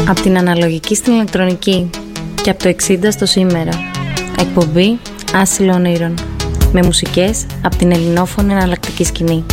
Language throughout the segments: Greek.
Από την αναλογική στην ηλεκτρονική και από το 60 στο σήμερα. Εκπομπή Άσυλο Ονείρων. Με μουσικές από την ελληνόφωνη εναλλακτική σκηνή.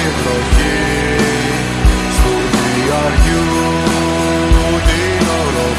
Την οροφή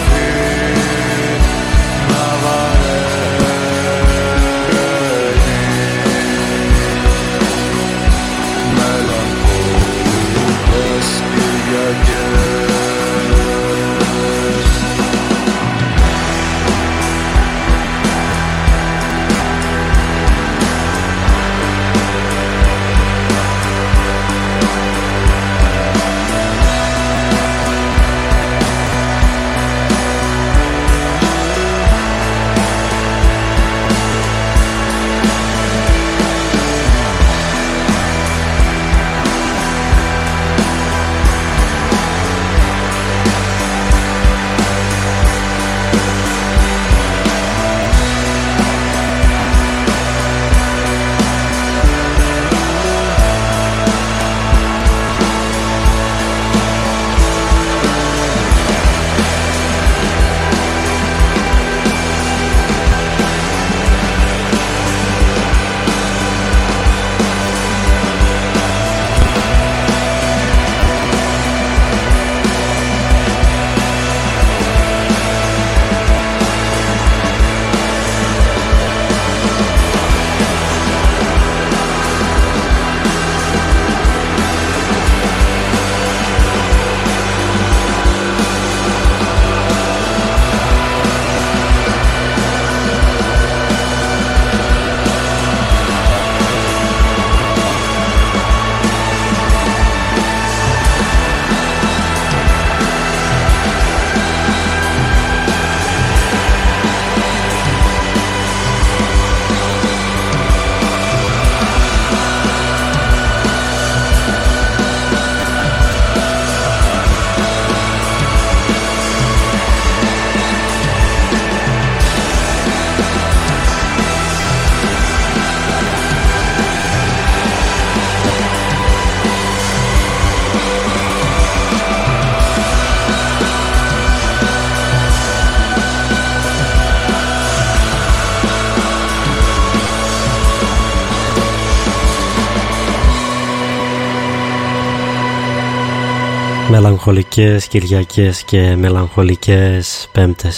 Μελαγχολικές Κυριακές και μελαγχολικές Πέμπτες.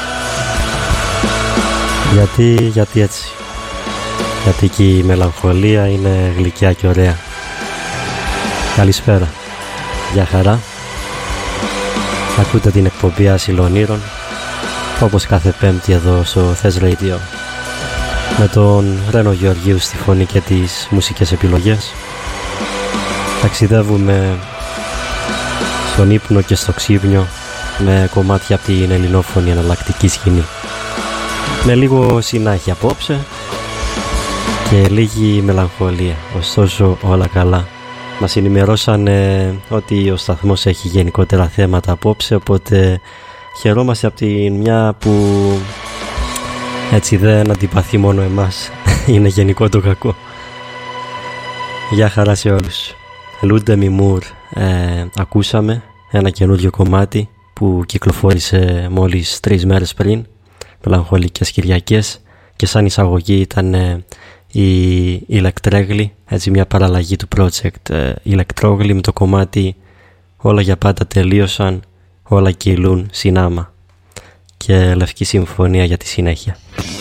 Γιατί έτσι? Γιατί και η μελαγχολία είναι γλυκιά και ωραία. Καλησπέρα. Γεια χαρά. Ακούτε την εκπομπή Άσυλων Ήρων, όπως κάθε Πέμπτη εδώ στο Thess Radio, με τον Ρένο Γεωργίου στη φωνή και τις μουσικές επιλογές. Ταξιδεύουμε στον ύπνο και στο ξύπνιο με κομμάτια από την ελληνόφωνη εναλλακτική σκηνή. Με λίγο συνάχη απόψε και λίγη μελαγχολία, ωστόσο όλα καλά. Μας ενημερώσαν ότι ο σταθμός έχει γενικότερα θέματα απόψε, οπότε χαιρόμαστε από τη μια που έτσι δεν αντιπαθεί μόνο εμάς. Είναι γενικό το κακό. Γεια χαρά σε όλους. Λούντε Μιμούρ ακούσαμε, ένα καινούριο κομμάτι που κυκλοφόρησε μόλις 3 μέρες πριν, μελαγχολικές Κυριακές, και σαν εισαγωγή ήταν η Ηλεκτρέγλη, έτσι μια παραλλαγή του project Ηλεκτρόγλη με το κομμάτι «Όλα για πάντα τελείωσαν, όλα κυλούν συνάμα» και Λευκή Συμφωνία για τη συνέχεια.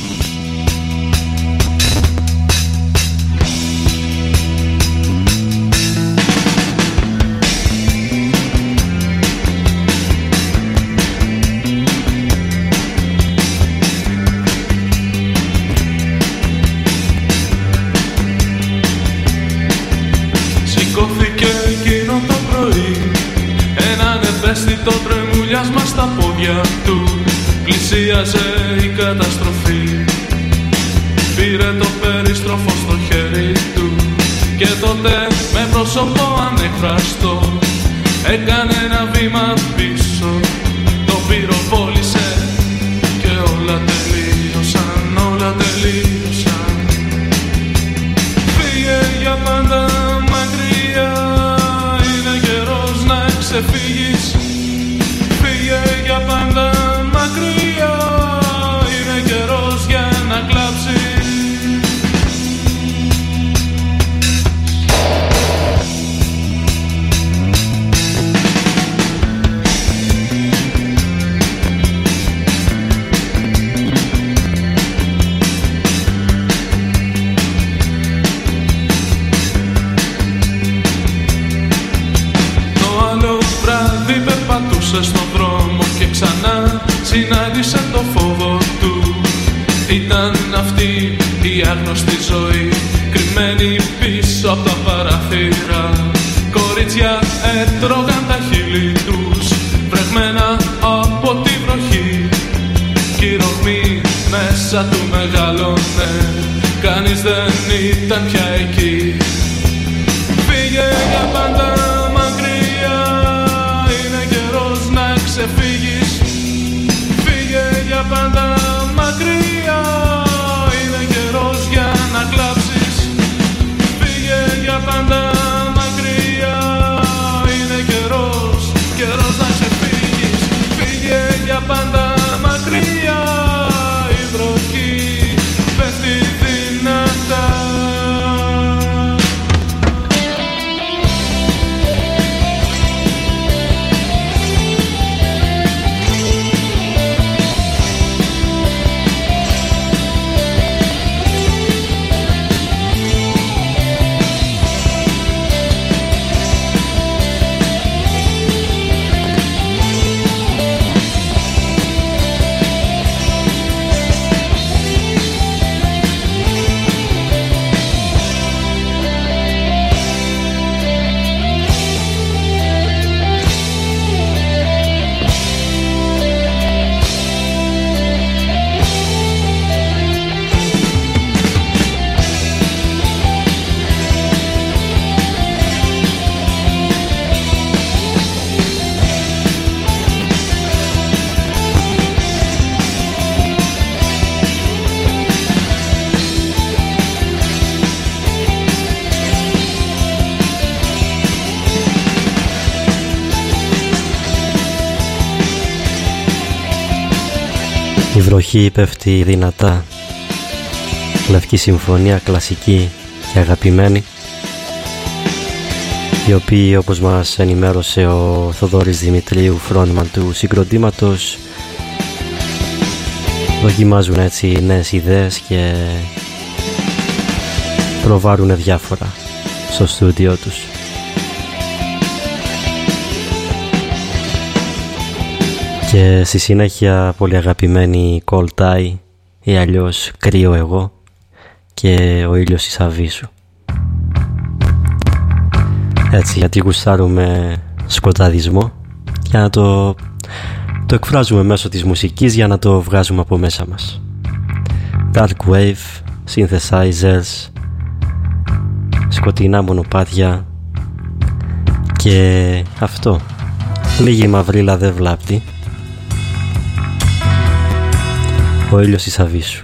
Το τρεμουλιάσμα στα πόδια του, πλησίαζε η καταστροφή. Πήρε το περιστροφό στο χέρι του και τότε με πρόσωπο ανεκφραστό έκανε ένα βήμα πίσω. Το πυροβόλησε και όλα τελείωσαν, όλα τελείωσαν. Φύγε για πάντα μακριά, είναι καιρός να ξεφύγεις. Φύγε για πάντα μακριά, είναι καιρός για να κλάψεις. Το άλλο βράδυ περπατούσε στον δρόμο και ξανά συνάντησε το φόβο του. Ήταν αυτή η άγνωστη ζωή, κρυμμένη πίσω από τα παραθύρα. Κορίτσια έτρωγαν τα χείλη τους, βρεγμένα από τη βροχή. Κι η ρογμή μέσα του μεγαλώνε, κανείς δεν ήταν πια εκεί. Φύγε για πάντα μακριά, είναι καιρός να ξεφύγεις. Φύγε για πάντα μακριά, είναι καιρός για να κλάψεις. Φύγε για πάντα μακριά, είναι καιρός να ξεφύγεις. Φύγε για πάντα μακριά, η βροχή πέφτει δυνατά. Η βροχή πέφτει δυνατά. Λευκή Συμφωνία, κλασική και αγαπημένη. οι οποίοι, όπως μας ενημέρωσε ο Θοδωρής Δημητρίου, φρόνιμαν του συγκροτήματος, δοκιμάζουν έτσι νέες ιδέες και προβάρουν διάφορα στο στούντιό τους. Και στη συνέχεια πολύ αγαπημένη Cold Tie ή αλλιώς Κρύο εγώ και Ο ήλιος της Αβίσου. Έτσι, γιατί γουστάρουμε σκοταδισμό, για να το εκφράζουμε μέσω της μουσικής, για να το βγάζουμε από μέσα μας. Dark Wave, synthesizers, σκοτεινά μονοπάτια και αυτό, λίγη μαυρίλα δεν βλάπτει. Ο ήλιος της Αβίσου.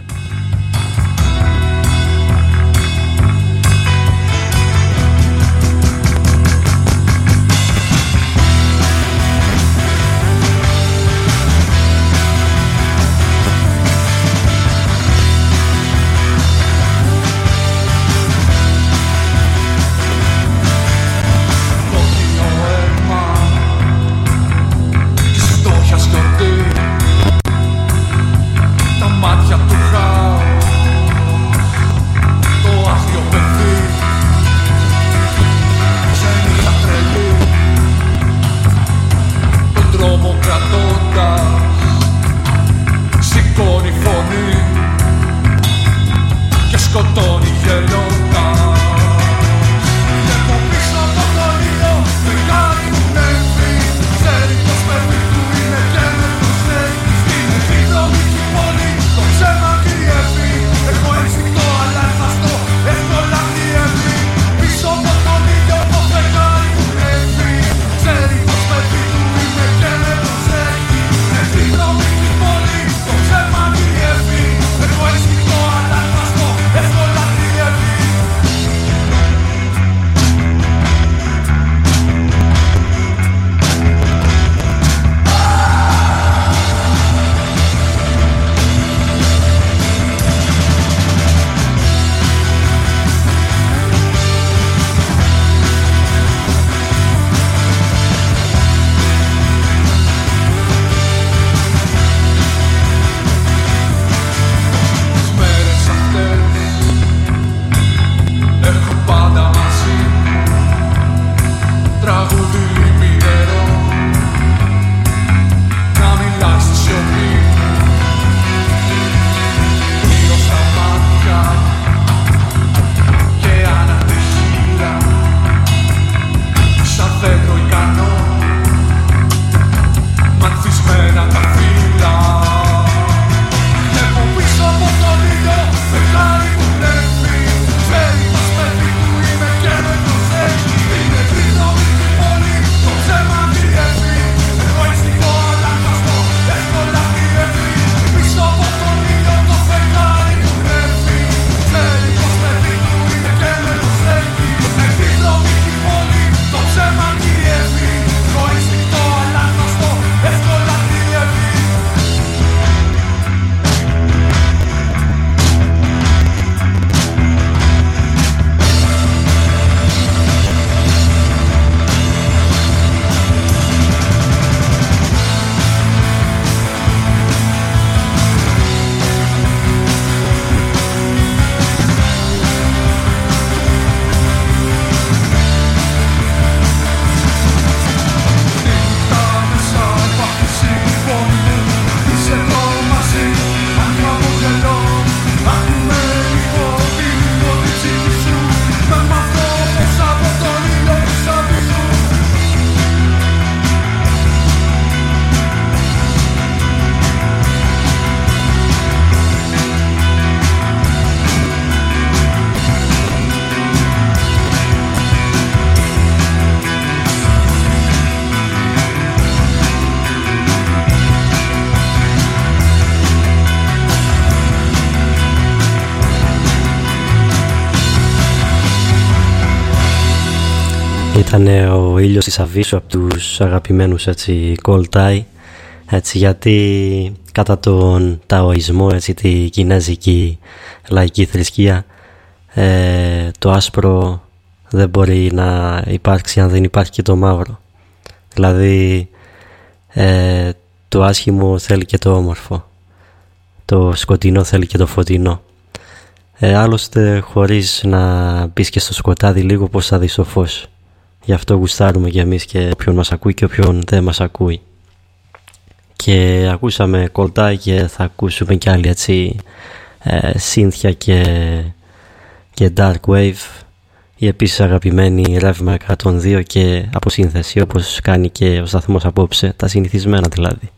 Ήταν ο ήλιος της Αβίσου από τους αγαπημένους έτσι, Cold Tie, έτσι, γιατί κατά τον ταοισμό, έτσι, τη κινέζικη λαϊκή θρησκεία, το άσπρο δεν μπορεί να υπάρξει αν δεν υπάρχει και το μαύρο. Δηλαδή το άσχημο θέλει και το όμορφο, το σκοτεινό θέλει και το φωτεινό. Άλλωστε χωρίς να μπεις και στο σκοτάδι λίγο πως θα δεις το φως. Γι' αυτό γουστάρουμε κι εμείς και όποιον μας ακούει και όποιον δεν μας ακούει. Και ακούσαμε Coldeye και θα ακούσουμε κι άλλοι έτσι σύνθια και dark wave, η επίσης αγαπημένη Ρεύμα 102 και αποσύνθεση όπως κάνει και ο σταθμός απόψε, τα συνηθισμένα δηλαδή.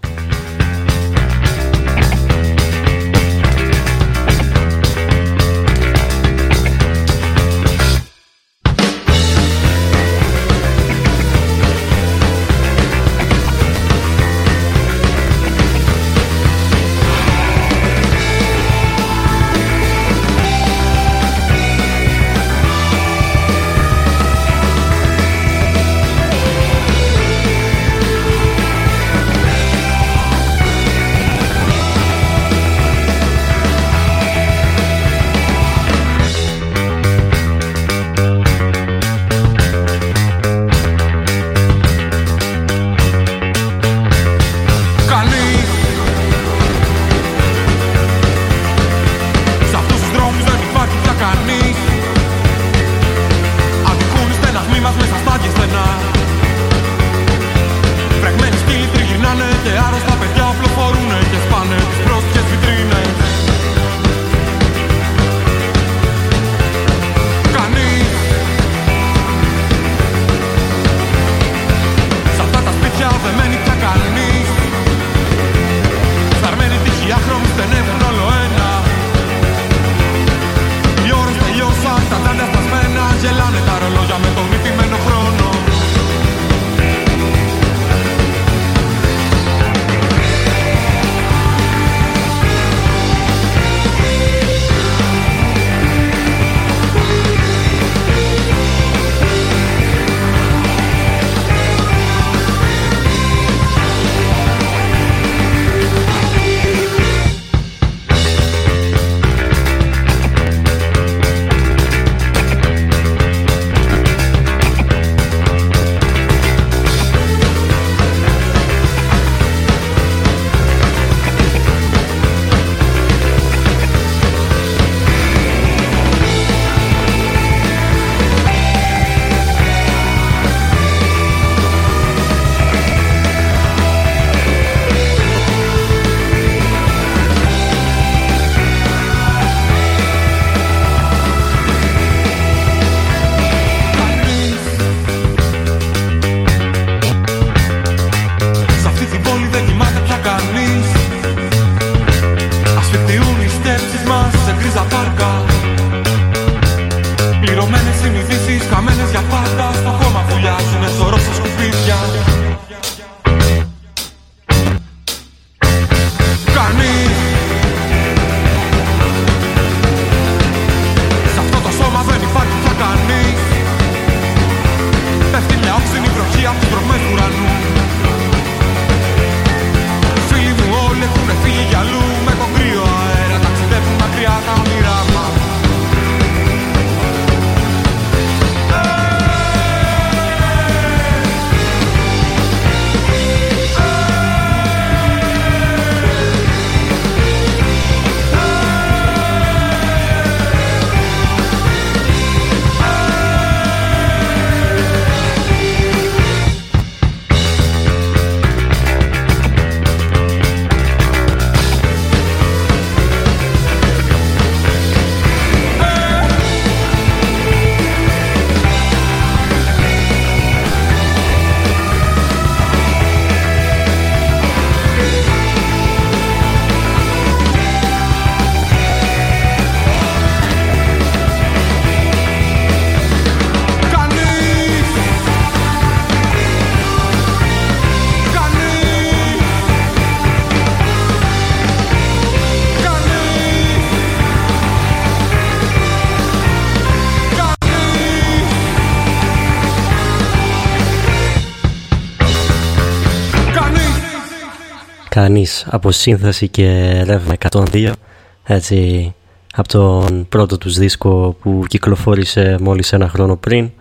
Κανείς, από σύνθεση και Ρεύμα 102, έτσι από τον πρώτο τους δίσκο που κυκλοφόρησε μόλις ένα χρόνο πριν,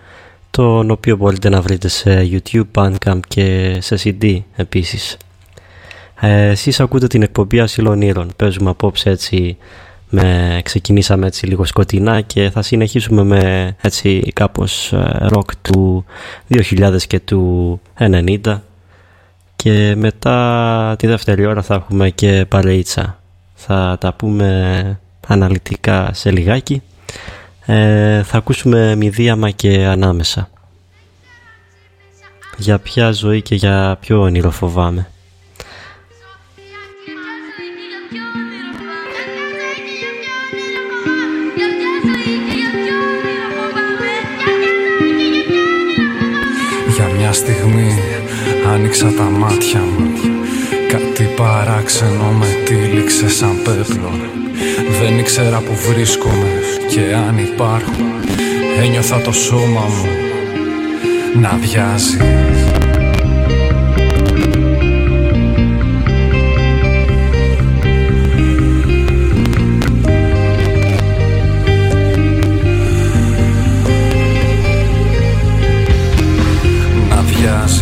τον οποίο μπορείτε να βρείτε σε YouTube, Bandcamp και σε CD επίσης. Εσείς ακούτε την εκπομπή Ασύλων Ήρων. Παίζουμε απόψε έτσι, ξεκινήσαμε έτσι λίγο σκοτεινά και θα συνεχίσουμε με έτσι κάπως rock του 2000 και του 90 και μετά τη δεύτερη ώρα θα έχουμε και παρεΐτσα. Θα τα πούμε αναλυτικά σε λιγάκι. Θα ακούσουμε Μηδίαμα και Ανάμεσα. Για ποια ζωή και για ποιο όνειρο φοβάμαι. Για μια στιγμή άνοιξα τα μάτια μου. Κάτι παράξενο με τύλιξε σαν πέπλο. Δεν ήξερα που βρίσκομαι και αν υπάρχω. Ένιωθα το σώμα μου να αδειάζει. Να αδειάζει.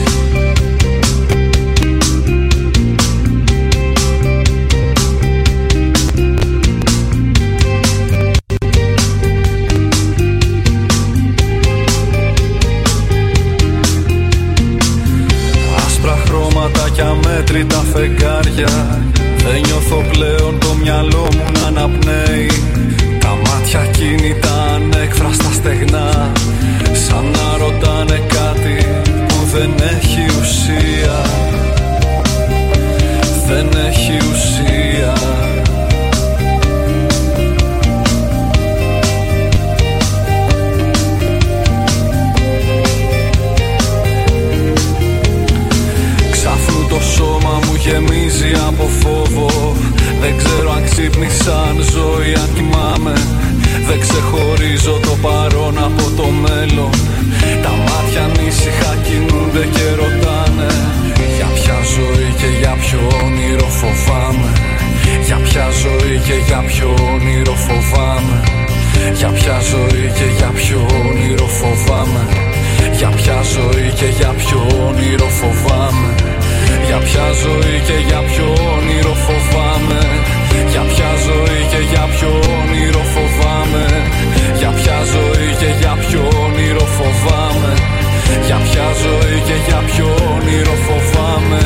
Αμέτρητα φεγγάρια. Δεν νιώθω πλέον το μυαλό μου να αναπνέει. Τα μάτια κίνητα ανέκφραστα στεγνά, σαν να ρωτάνε κάτι που δεν έχει ουσία. Δεν έχει ουσία. Το σώμα μου γεμίζει από φόβο. Δεν ξέρω αν ξύπνησα, αν ζω ή αν κοιμάμαι. Δεν ξεχωρίζω το παρόν από το μέλλον. Τα μάτια ανήσυχα κινούνται και ρωτάνε για ποια ζωή και για ποιο όνειρο φοβάμαι. Για ποια ζωή και για ποιο όνειρο φοβάμαι. Για ποια ζωή και για ποιο όνειρο φοβάμαι. Για ποια ζωή και για ποιο όνειρο φοβάμαι. Για ποια ζωή και για ποιο όνειρο φοβάμαι. Για ποια ζωή και για ποιο όνειρο φοβάμαι. Για ποια ζωή και για ποιο όνειρο φοβάμαι. Για ποια ζωή και για ποιο όνειρο φοβάμαι.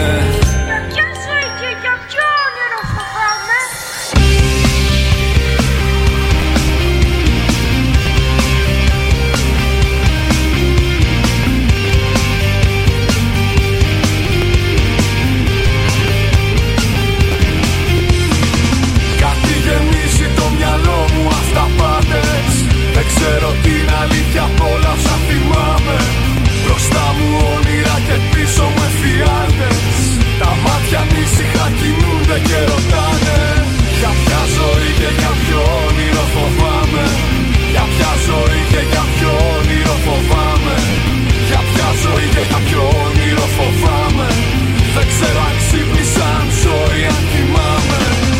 Δεν ξέρω την αλήθεια απ' όλα όσα θυμάμαι. Μπροστά μου όνειρα και πίσω με φιάλτες. Τα μάτια ανήσυχα κινούνται και ρωτάνε για ποια ζωή και για ποιο όνειρο φοβάμαι. Για ποια ζωή και για ποιο όνειρο φοβάμαι. Για ποια ζωή και για ποιο όνειρο φοβάμαι. Δεν ξέρω αν ξύπνησα, αν ζω ή αν κοιμάμαι.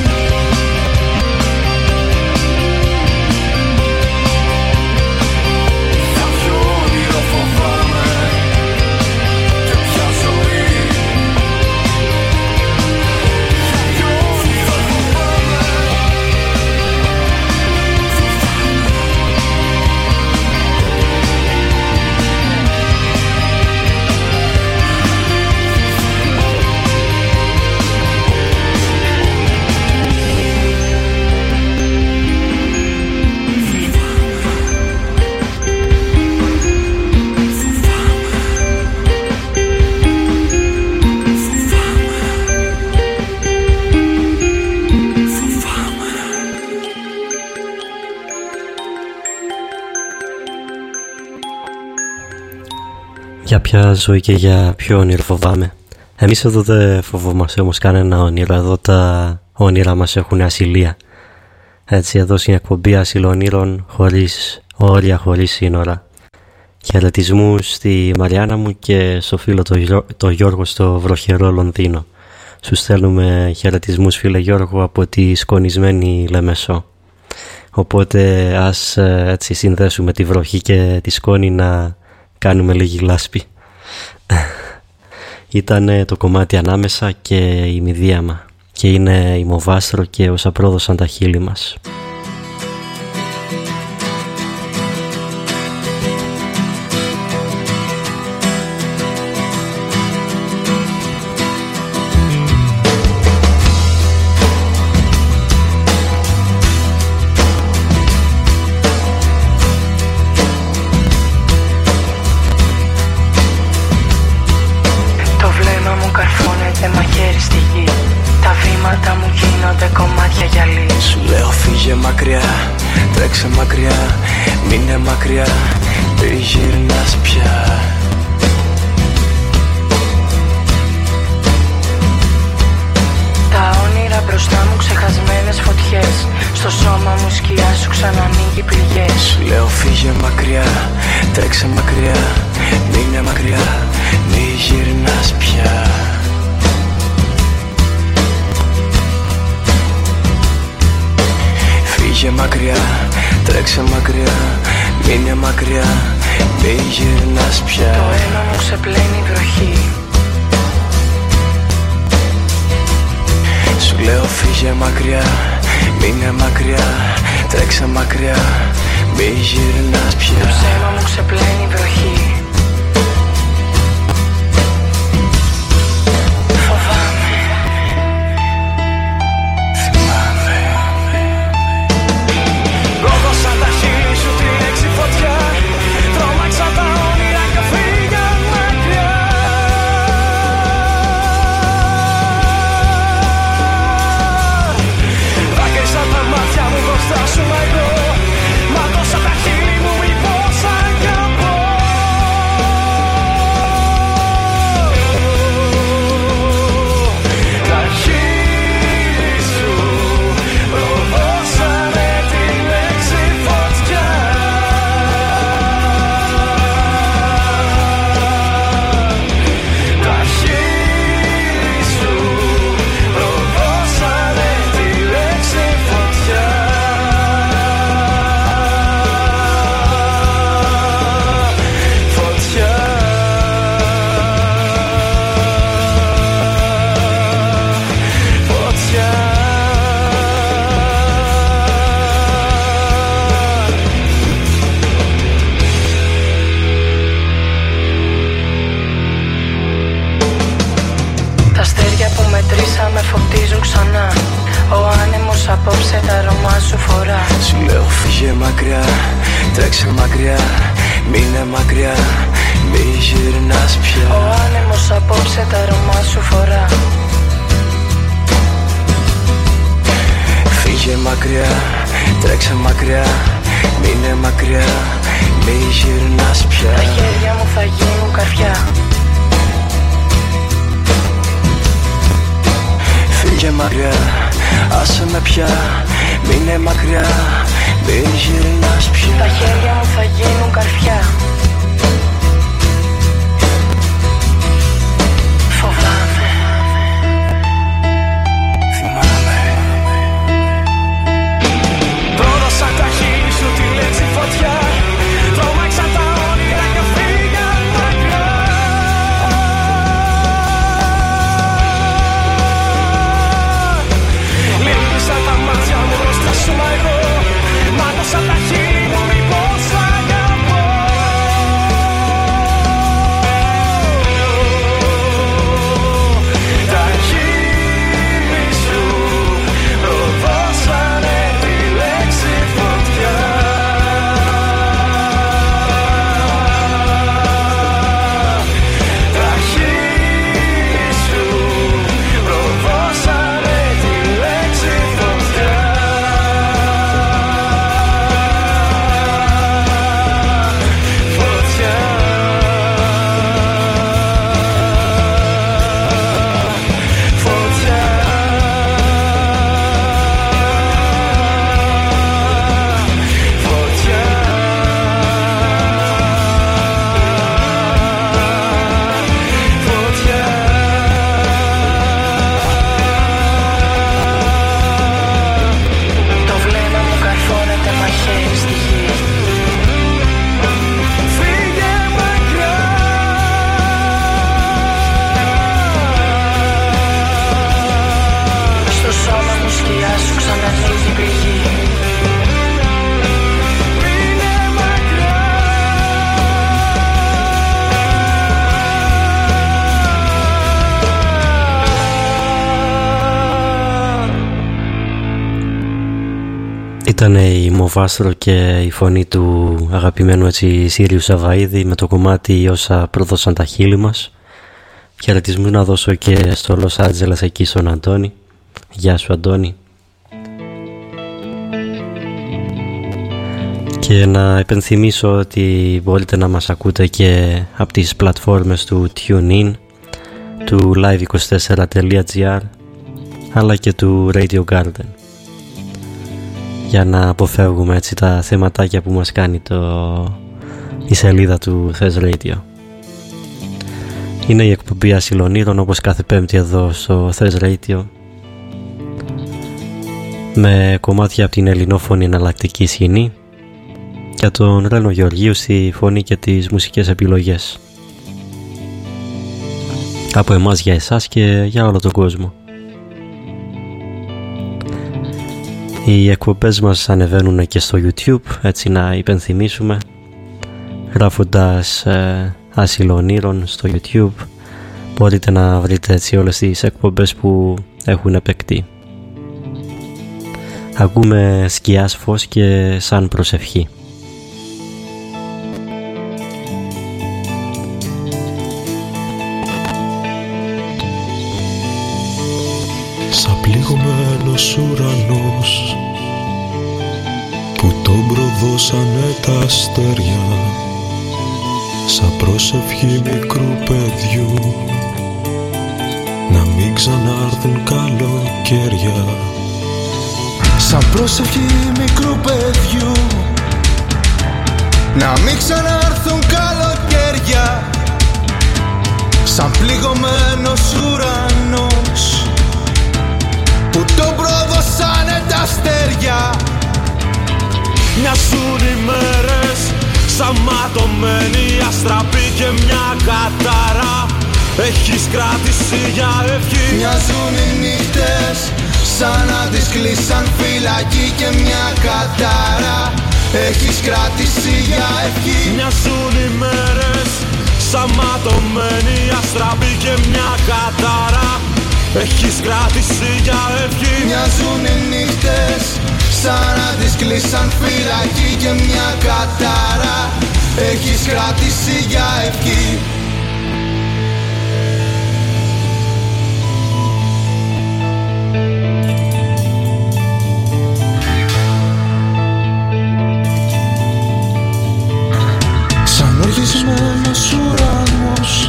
Για ποια ζωή και για ποιο όνειρο φοβάμαι. Εμείς εδώ δεν φοβόμαστε όμως κανένα όνειρο. Εδώ τα όνειρα μας έχουν ασυλία. Έτσι εδώ στην εκπομπή Ασύλων Ήρων, χωρίς όρια, χωρίς σύνορα. Χαιρετισμούς στη Μαριάννα μου και στο φίλο το Γιώργο στο βροχερό Λονδίνο. Σου στέλνουμε χαιρετισμούς φίλε Γιώργο από τη σκονισμένη Λεμεσό. Οπότε ας έτσι συνδέσουμε τη βροχή και τη σκόνη να κάνουμε λίγη λάσπη. Ήταν το κομμάτι Ανάμεσα και η Μηδίαμα και είναι η Μοβάστρο και όσα πρόδωσαν τα χείλη μας. Τρέξε μακριά, μείνε μακριά, δεν γυρνάς πια. Τα όνειρα μπροστά μου ξεχασμένες φωτιές, στο σώμα μου σκιά σου ξανανοίγει πληγές. Σου λέω φύγε μακριά, τρέξε μακριά, μείνε μακριά, μη γυρνάς πια. Φύγε μακριά, τρέξε μακριά, μείνε μακριά, μη γυρνάς πια. Το αίμα μου ξεπλένει βροχή. Σου λέω φύγε μακριά, μείνε μακριά, τρέξε μακριά, μη γυρνάς πια. Το ψέμα μου ξεπλένει βροχή. Απόψε τα αρώμα σου φορά. Σου λέω φύγε μακριά, τρέξε μακριά, μείνε μακριά, μη γυρνάς πια. Ο άνεμος απόψε τα αρώμα σου φορά. Φύγε μακριά, τρέξε μακριά, μείνε μακριά, μη γυρνάς πια. Τα χέρια μου θα γίνουν καρφιά. Φύγε μακριά, άσε με πια, μείνε μακριά, μην γυρνάς πια. Τα χέρια μου θα γίνουν καρφιά. Φοβάμαι. Θυμάμαι. Πρόδωσα τα χείλη σου τη λέξη φωτιά. Τρόμαξα τα όνειρα και φύγα μακριά. Λύπησα τα μάτια μου μπροστά σου μα εγώ. Μάτωσα τα χείλη μου μήπως αγαπώ. Ήταν η Μοβάστρο και η φωνή του αγαπημένου Σύριου Σαβαΐδη με το κομμάτι «Όσα πρόδωσαν τα χείλη μας». Χαιρετισμού να δώσω και στο Λος Άντζελες εκεί στον Αντώνη. Γεια σου Αντώνη. Και να υπενθυμίσω ότι μπορείτε να μας ακούτε και από τις πλατφόρμες του TuneIn, του live24.gr αλλά και του Radio Garden, για να αποφεύγουμε έτσι τα θεματάκια που μας κάνει η σελίδα του Thess Radio. Είναι η εκπομπή Ασυλονήρων, όπως κάθε Πέμπτη εδώ στο Thess Radio, με κομμάτια από την ελληνόφωνη εναλλακτική σκηνή και τον Ρένο Γεωργίου στη φωνή και τις μουσικές επιλογές. Από εμάς για εσάς και για όλο τον κόσμο. Οι εκπομπές μας ανεβαίνουν και στο YouTube, έτσι να υπενθυμίσουμε, γράφοντας Ασυλονήρων στο YouTube μπορείτε να βρείτε έτσι όλες τις εκπομπές που έχουν επεκτεί. Ακούμε Σκιάς Φως και Σαν Προσευχή. Σαν πληγωμένος ουρανός που τον προδώσανε τα αστέρια, σαν πρόσευχη μικρού παιδιού να μην ξανάρθουν καλοκαίρια. Σαν πρόσευχη μικρού παιδιού να μην ξανάρθουν καλοκαίρια. Σαν πληγωμένος ουρανός που τον προδώσανε τα αστέρια. Μοιάζουν οι μέρες σαν ματωμένη αστραπή και μια κατάρα έχεις κράτηση για ευχή. Μοιάζουν οι νύχτες σαν να τις κλείσαν φυλακή και μια κατάρα έχεις κράτηση για ευχή. Μοιάζουν οι μέρες σαν ματωμένη αστραπή και μια κατάρα έχεις κράτηση για ευχή. Μοιάζουν οι νύχτες σαν να τις κλείσαν φυλακή και μια κατάρα έχεις κράτηση για ευχή. Σαν οργισμένος ουρανός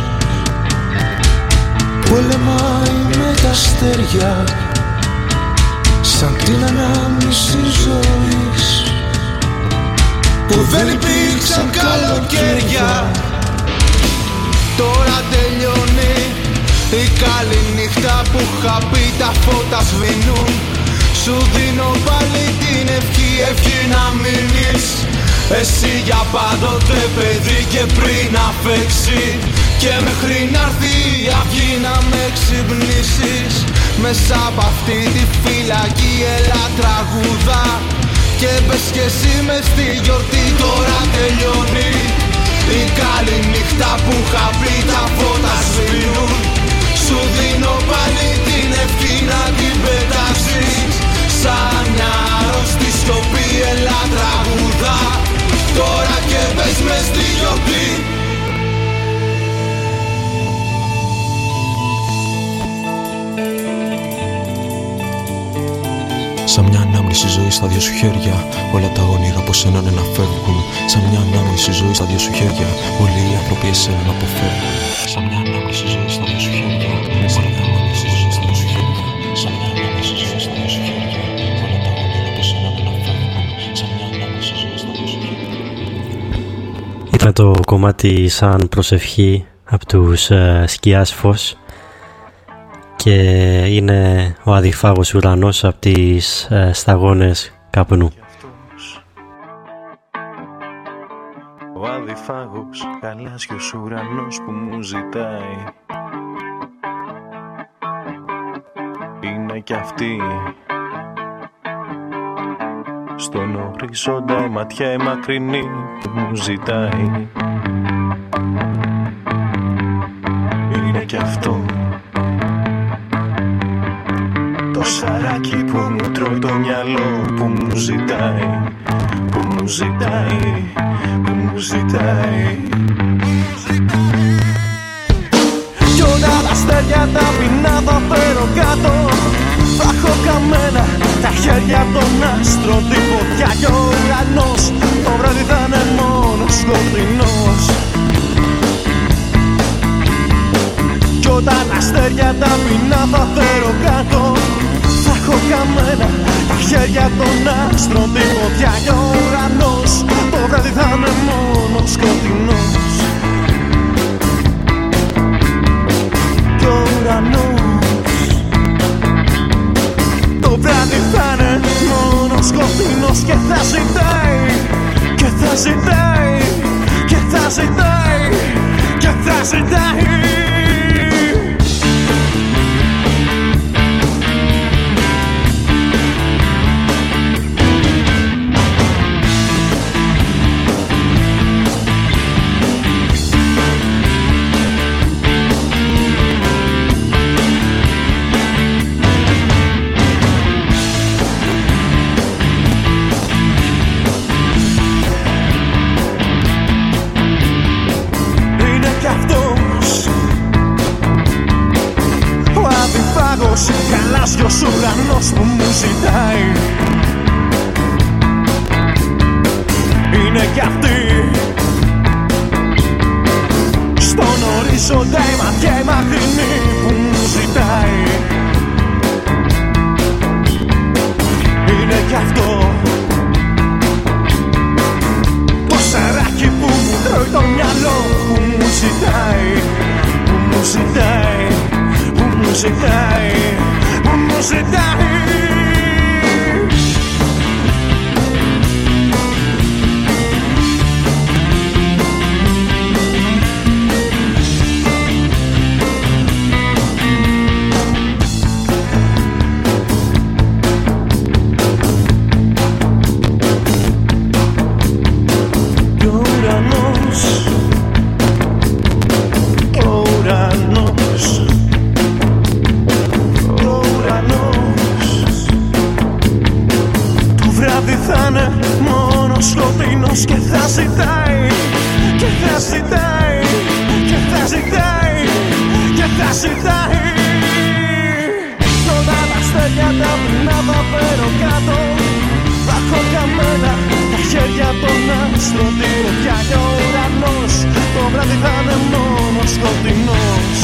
πολεμάει με τα αστέρια, σαν την ανάμνηση ζωής που δεν υπήρξαν καλοκαίρια. Τώρα τελειώνει η καλή νύχτα που είχα πει, τα φώτα σβήνουν. Σου δίνω πάλι την ευχή, ευχή να μείνεις εσύ για πάντοτε παιδί και πριν να φέξει, και μέχρι να'ρθεί η αυγή να με ξυπνήσεις. Μέσα απ' αυτή τη φυλακή έλα τραγούδα και μπες κι εσύ μες στη γιορτή. Τώρα τελειώνει η καλή νύχτα που είχα πει, τα φώτα σβήνουν. Σου δίνω πάλι την ευχή να την πετάξεις. Σαν μια αρρωστή σιωπή έλα τραγούδα τώρα και μπες μες στη γιορτή. Σαν μια ανάμνηση ζωή στα δυο σου χέρια, όλα τα όνειρα από σένα να φεύγουν. Σαν μια ανάμνηση ζωή στα δυο σου χέρια, όλοι οι άνθρωποι εσένα να αποφεύγουν. Σαν μια ανάμνηση ζωή στα δυο σου χέρια, όλα τα ανάμνηση ζωή στα δυο σου χέρια. Σαν μια ανάμνηση ζωή στα δυο σου χέρια, όλα τα όνειρα από σένα να φεύγουν. Σαν μια ανάμνηση ζωή στα δυο σου χέρια. Ήταν το κομμάτι Σαν Προσευχή από τους Σκιάς Φως και είναι ο αδιφάγος ουρανός από τις σταγόνες καπνού. Ο αδιφάγος γαλάζιος ουρανός που μου ζητάει είναι κι αυτή. Στον οριζόντα η ματιά η μακρινή που μου ζητάει είναι κι αυτό. Το 40 σωράκι που μου τρώει το μυαλό, που μου ζητάει, που μου ζητάει, που μου ζητάει. Κι όλα τα αστέρια τα πεινά θα φέρω κάτω. Θα έχω καμένα τα χέρια των άστρων, την φωτιά κι ο ουρανός το βράδυ θα είναι μόνο σκοτεινός. Κι όταν τα αστέρια τα πεινά θα φέρω κάτω. Θα έχω καμένα τα χέρια των άστρων, την φωτιά κι ο ουρανός το βράδυ θα είναι μόνο σκοτεινός. Κι ο ουρανός το βράδυ θα είναι μόνο σκοτεινός και θα ζητάει, και θα ζητάει, και θα ζητάει, και θα ζητάει. Γαλάζιος ουρανός που μου ζητάει. Είναι κι αυτή στον ορίζοντα η ματιά η μακρινή που μου ζητάει. Είναι κι αυτό το σαράκι που μου τρώει το μυαλό, που μου ζητάει, που μου ζητάει, που μου ζητάει, που μου ζητάει. Και θα ζητάει, και θα ζητάει, και θα ζητάει, και θα ζητάει. Όλα τα αστέρια τα πεινά θα φέρω κάτω. Θα έχω καμένα τα χέρια των άστρων, την φωτιά και ο ουρανός το βράδυ θα είναι μόνο σκοτεινός.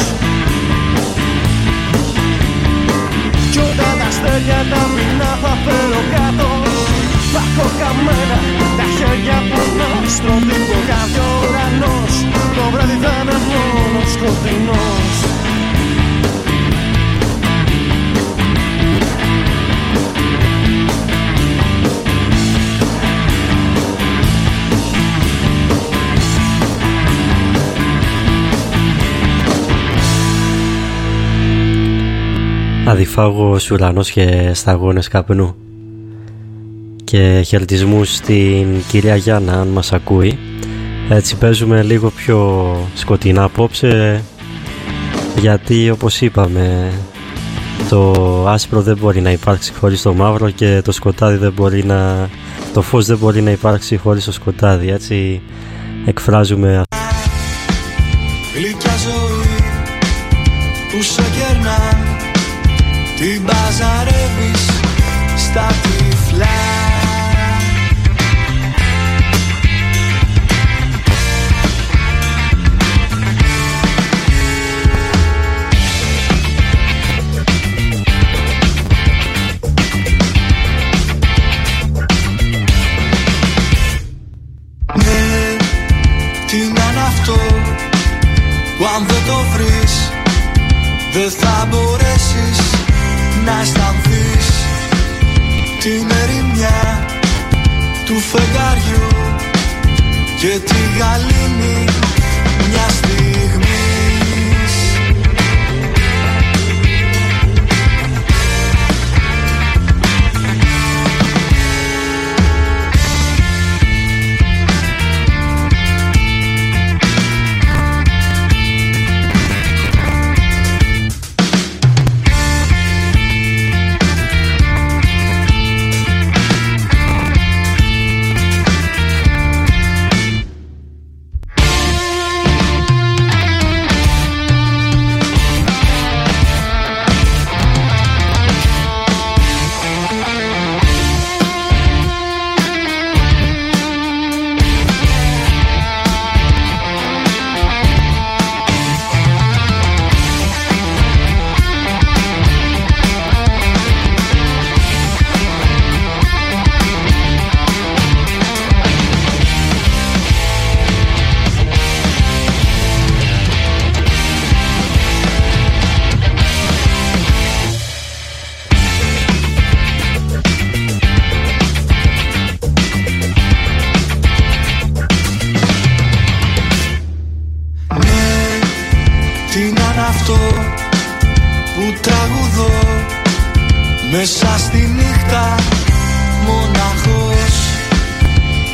Κι όλα τα αστέρια τα πεινά θα φέρω κάτω. Θα έχω καμένα τα χέρια που άστρων, την φωτιά και ο ουρανός το βράδυ θα είναι μόνο σκοτεινός. Αδιφάγος ουρανός και σταγόνες καπνού. Και χαιρετισμούς στην κυρία Γιάννα αν μας ακούει. Έτσι παίζουμε λίγο πιο σκοτεινά απόψε, γιατί όπως είπαμε το άσπρο δεν μπορεί να υπάρξει χωρίς το μαύρο και το σκοτάδι δεν μπορεί να... το φως δεν μπορεί να υπάρξει χωρίς το σκοτάδι. Έτσι εκφράζουμε. Γλυκιά ζωή που σε κερνά, την μπαζαρεύεις στα τυφλά. Ναι, τι να είναι αυτό που αν δεν το βρεις δεν θα μπορέσεις να αισθανθείς την ερημιά του φεγγαριού και τη γαλήνη μια στιγμής.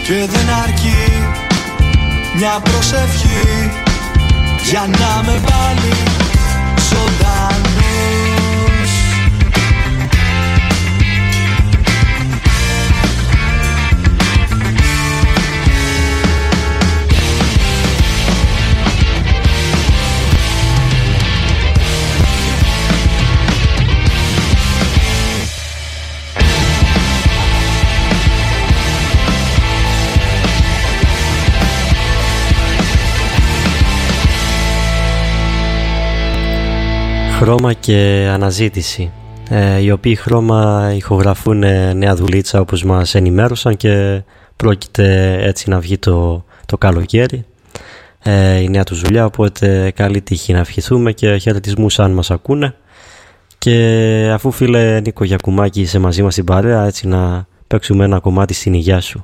και δεν αρκεί μια προσευχή για να με πάλι ζωντανός. Χρώμα και αναζήτηση, οι οποίοι Χρώμα ηχογραφούν νέα δουλίτσα όπως μας ενημέρωσαν και πρόκειται έτσι να βγει το καλοκαίρι, η νέα τους δουλειά, οπότε καλή τύχη να ευχηθούμε και χαιρετισμούς αν μας ακούνε. Και αφού φίλε Νίκο Γιακουμάκη είσαι μαζί μας στην παρέα, έτσι να παίξουμε ένα κομμάτι στην υγειά σου.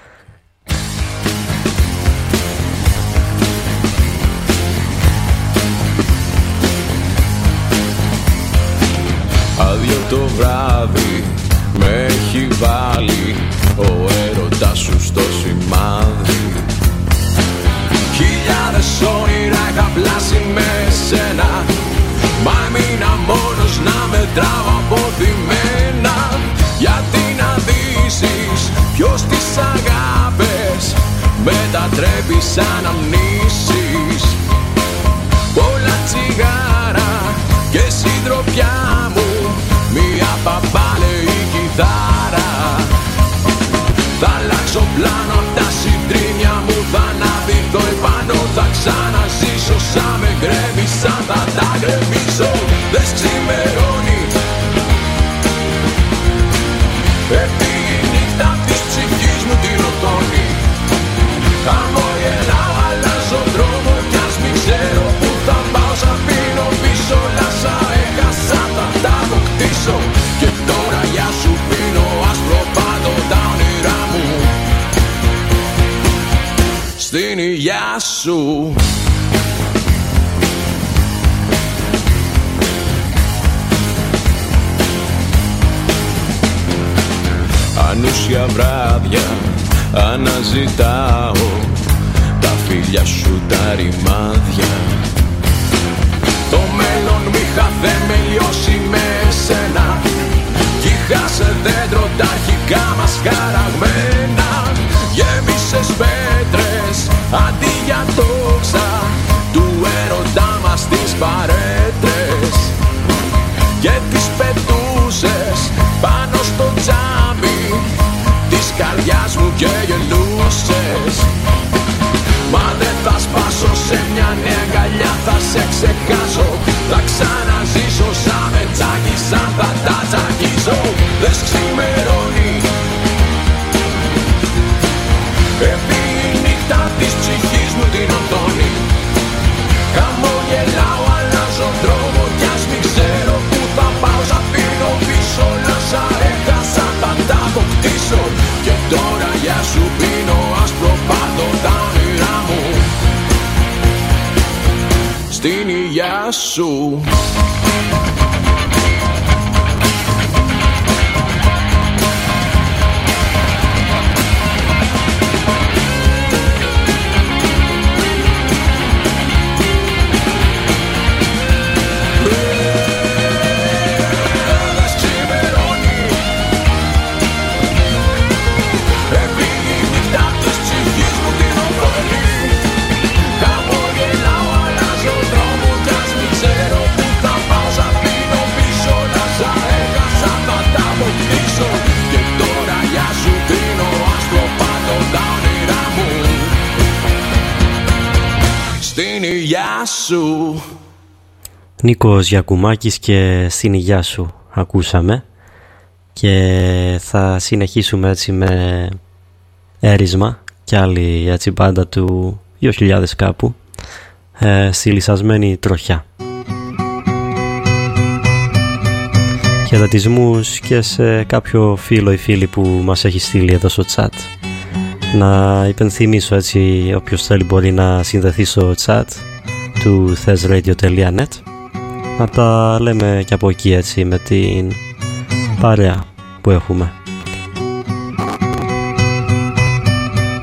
Άδειο το βράδυ με έχει βάλει ο έρωτας σου στο σημάδι. Χιλιάδες όνειρα είχα πλάσει με σένα, μα έμεινα μόνος να μετράω αποθυμένα. Γιατί να δύσεις ποιος τις αγάπες μετατρέπει σαν αμνήσεις. Πολλά τσιγάρα και συντροπιά μου, μια παπάλαιη κιθάρα. Θα αλλάξω πλάνο απ' τα συντρίμια μου, θα αναδειχθώ επάνω, θα ξαναζήσω. Σαν με γκρέμισαν θα τα γκρεμίσω. Δες ξημερώνει, έφυγε η νύχτα της ψυχής μου την οθόνη. Χαμογελάω, αλλάζω δρόμο κι ας μην ξέρω που θα πάω. Σ' αφήνω πίσω, όλα σα έχασα, θα τα αποκτήσω. Και τώρα για σου πίνω άσπρο πάντο τα όνειρά μου στην υγειά σου. Ανούσια βράδια αναζητάω τα φιλιά σου τα ρημάδια. Το μέλλον μη είχα θεμελιώσει με σένα κι είχα σε δέντρο τα αρχικά μας χαραγμένα. Γέμισες πέτρες αντί για τόξα του έρωτά μας τις παρέτρες και τις πετούσες πάνω στο τζάμι της καρδιάς μου και γελούσες. Μα δεν θα σπάσω σε μια νέα αγκαλιά, θα σε ξεχάσω. Θα ξαναζήσω σαν με τσάκισαν, θα τα τσακίσω. Δες ξημερώνει, έφυγε η νύχτα της ψυχής μου την οθόνη. Χαμογελάω, αλλάζω δρόμο κι ας μην ξέρω που θα πάω. Σ' αφήνω πίσω, όλα σα έχασα, θα τα αποκτήσω. Και τώρα για σου πίνω άσπρο πάντο τα όνειρά μου στην υγειά σου. Στην υγειά σου. Νίκος Γιακουμάκης και στην υγειά σου ακούσαμε και θα συνεχίσουμε έτσι με έρισμα και άλλη έτσι μπάντα του 2000 κάπου, στη λυσασμένη τροχιά. Χαιρετισμούς και σε κάποιο φίλο ή φίλη που μας έχει στείλει εδώ στο chat. Να υπενθυμίσω έτσι, όποιος θέλει μπορεί να συνδεθεί στο chat του thesradio.net, να τα λέμε και από εκεί έτσι με την παρέα που έχουμε.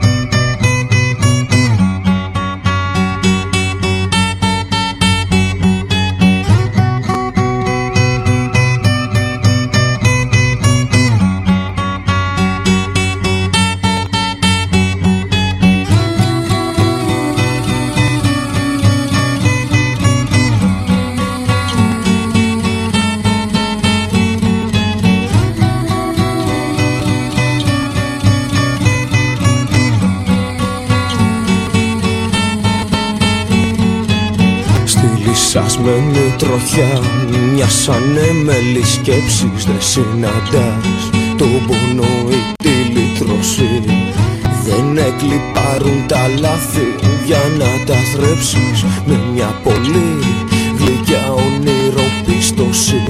λυσασμένη τροχιά, μιας ανέμελης σκέψης. Δεν συναντάς τον πόνο ή τη λύτρωση. Δεν εκλιπάρουν τα λάθη για να τα θρέψεις με μια πολύ γλυκιά ονειροπίστωση.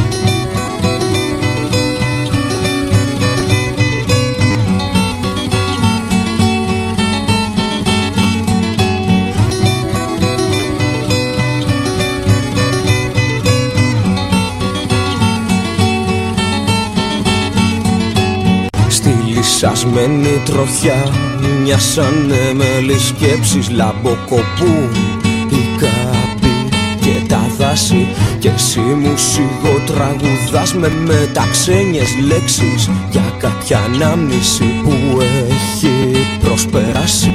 Λυσασμένη τροφιά, μιας ανέμελης σκέψης. Λαμποκοπούν οι κάποι και τα δάση και εσύ μου σιγοτραγουδάς με μεταξένιες λέξεις για κάποια ανάμνηση που έχει προσπεράσει.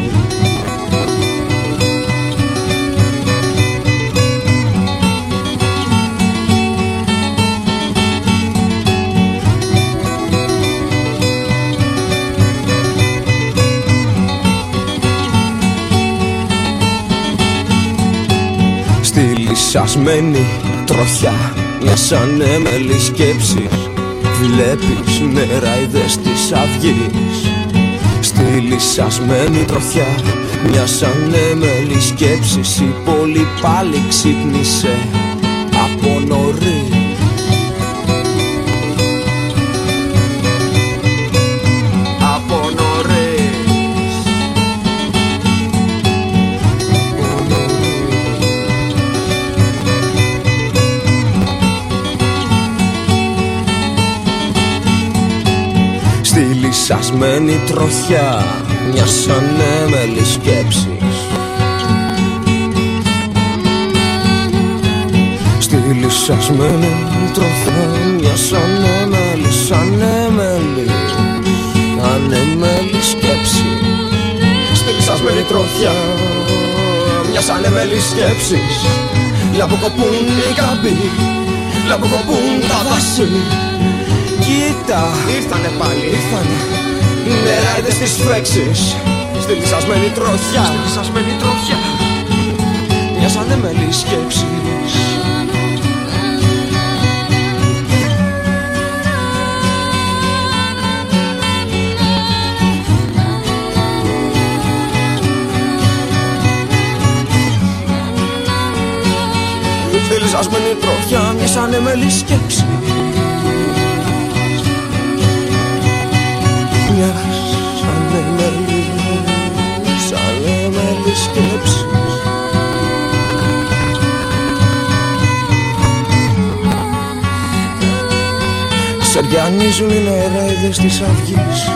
Λυσασμένη τροχιά, μιας ανέμελης σκέψης. Βλέπεις νεράιδες της αυγής. Στη λυσασμένη τροχιά, μιας ανέμελης σκέψης. Η πόλη πάλι ξύπνησε από νωρίς. Λυσασμένη τροχιά, μιας ανέμελης σκέψης. Στη λυσασμένη τροχιά, μιας ανέμελης σκέψης. Στη λυσασμένη τροχιά, μιας ανέμελης σκέψης. Λαμποκοπούν οι κάμποι, λαμποκοπούν τα δάση. Κοίτα, ήρθανε πάλι, ήρθανε νεράιδες της φέξης. Στη λυσασμένη τροχιά, στη λυσασμένη τροχιά, μιας ανέμελης σκέψης. Στη λυσασμένη τροχιά, μιας ανέμελης σκέψης. Ανέμελης σκέψης. Ξεριανίζουν οι νεράιδες της αυγής.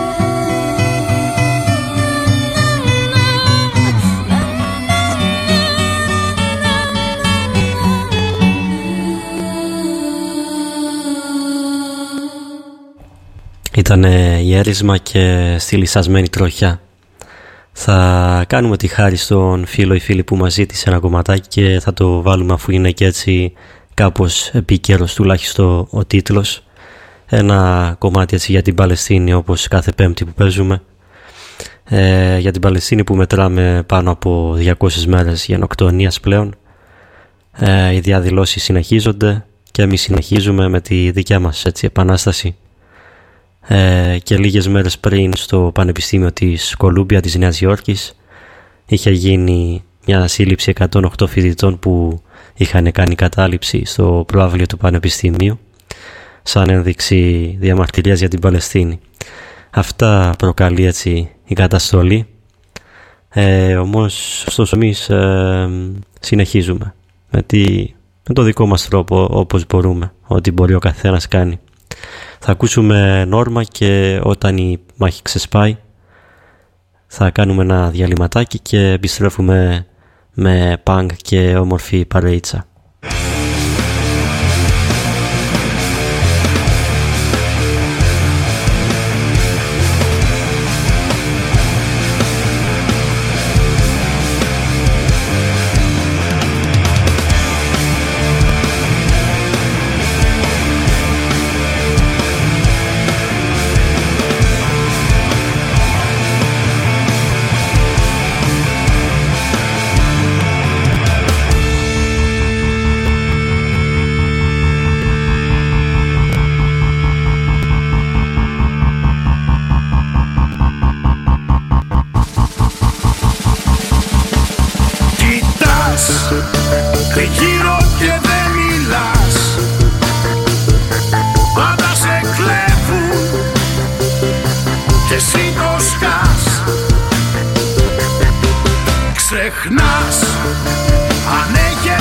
Ήτανε γέρισμα και στη λυσασμένη τροχιά. Θα κάνουμε τη χάρη στον φίλο ή φίλη που μας ζήτησε ένα κομματάκι και θα το βάλουμε, αφού είναι και έτσι κάπως επίκαιρος τουλάχιστον ο τίτλος. Ένα κομμάτι έτσι για την Παλαιστίνη, όπως κάθε Πέμπτη που παίζουμε. Για την Παλαιστίνη που μετράμε πάνω από 200 μέρες γενοκτονίας πλέον. Οι διαδηλώσεις συνεχίζονται και εμείς συνεχίζουμε με τη δικιά μας έτσι επανάσταση. Και λίγες μέρες πριν στο Πανεπιστήμιο της Κολούμπια της Νέας Υόρκης είχε γίνει μια σύλληψη 108 φοιτητών που είχαν κάνει κατάληψη στο προαύλιο του Πανεπιστημίου σαν ένδειξη διαμαρτυρίας για την Παλαιστίνη. Αυτά προκαλεί έτσι η καταστολή, όμως ωστόσο εμείς συνεχίζουμε με το δικό μας τρόπο, όπως μπορούμε, ό,τι μπορεί ο καθένας κάνει. Θα ακούσουμε Νόρμα και όταν η μάχη ξεσπάει θα κάνουμε ένα διαλυματάκι και επιστρέφουμε με πανκ και όμορφη παρεΐτσα. το σκάς. Ξεχνάς αν έχεις